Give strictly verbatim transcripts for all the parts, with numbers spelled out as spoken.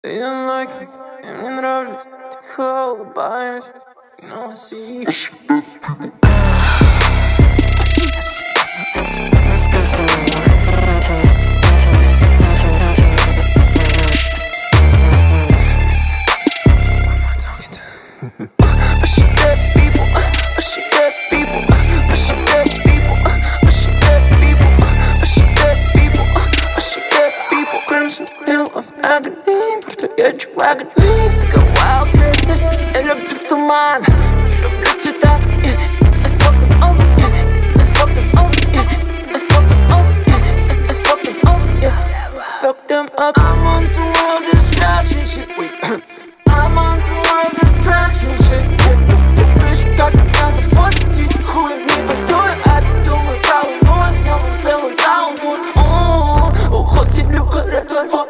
Я like, и мне нравится, ты улыбаешь, но си. Настоящий вагон, like a wild princess. Я люблю туман, люблю цвета. I fuck them up, I fuck them up, I fuck them up, I fuck them up, fuck them up. I'm on some more distraction shit. Wait, I'm on some more distraction shit. Ты слышишь, как меня запустить? Хуй не пойдет, а ты думай, головой снял целую сауну. Уход землю горят во льву.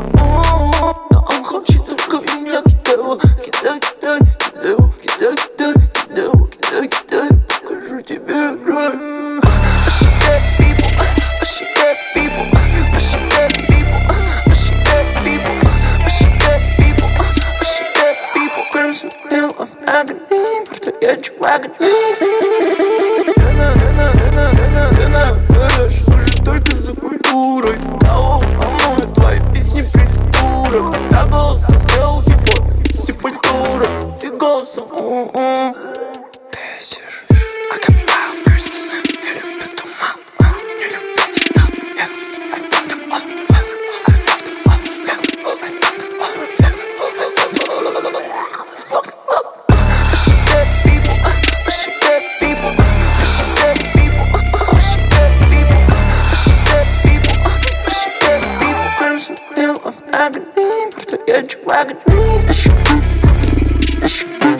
Настоящий вагон. Лена, Лена, Лена, Лена, Лена, Лена, служит только за культурой. Ау, маму, твои песни придурок. Я голосом сделал типа сепультура. Ты голосом, у-у. Бесишь. I got wild curses. Я люблю туман, я люблю цвета. I fuck them up, I fuck them up, I fuck them up, fuck them up. Agony, настоящий вагон.